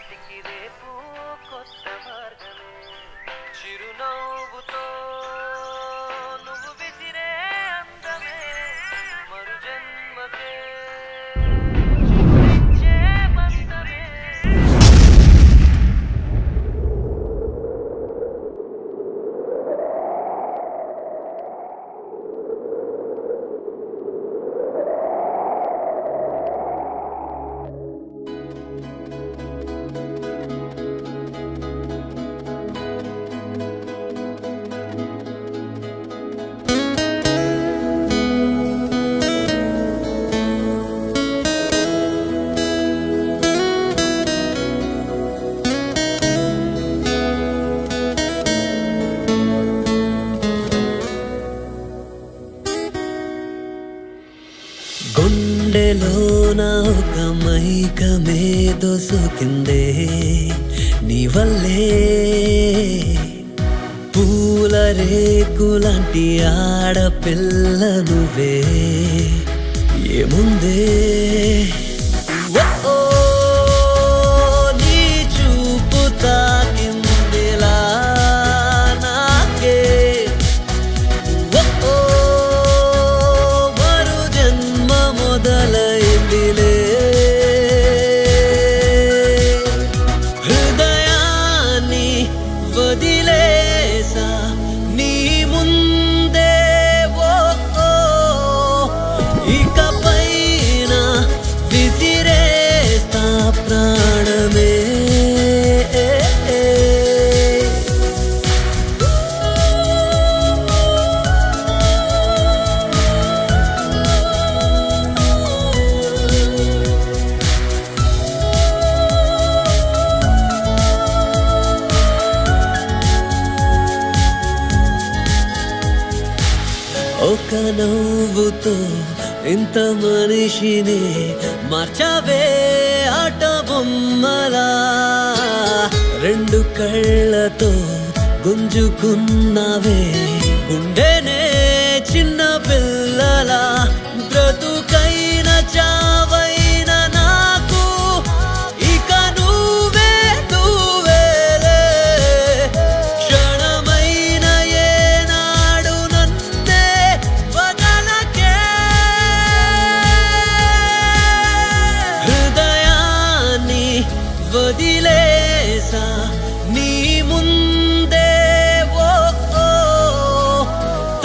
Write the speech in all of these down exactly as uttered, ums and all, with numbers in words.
నేటికి రేపు కొత్త మార్గమే చిరునవ్వుతో నువ్వు విసిరే అందమే మరు జన్మకే చిగురించే బంధమే. గుండెలోన ఒక మైకమే దొసుకిందే నీ వల్లే పూల రేకులాంటి ఆడపిల్ల నువ్వే ఏముందే ఓ నీ చూపు తాకిందిలా నాకే ఓ మరు జన్మ మొదలైందిలే హృదయాన్ని వదిలేసా నీ ముందే ఓ ఇకపైన విసిరేస్తా ప్రాణమే. ఒక నవ్వుతో ఇంత మనిషిని మార్చావే ఆట బొమ్మలా రెండు కళ్ళతో గుంజుకున్నావే గుండెనే చిన్న పిల్లలా బ్రతుకైన చావైన నాకు ఇక నువ్వే నువ్వేలే క్షణమైన ఏనాడు నన్నే వదలకే హృదయాన్ని వదిలేసా నీ ముందే ఓ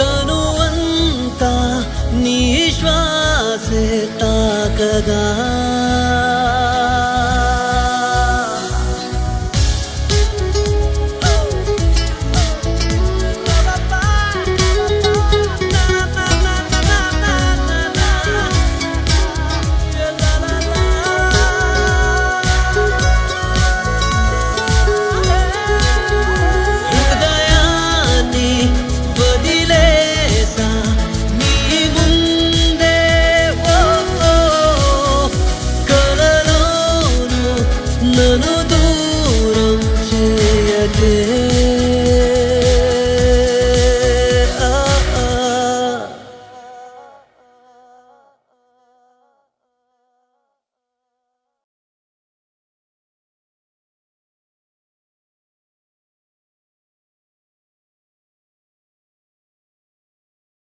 తనువంతా నీ శ్వాసే తాకగా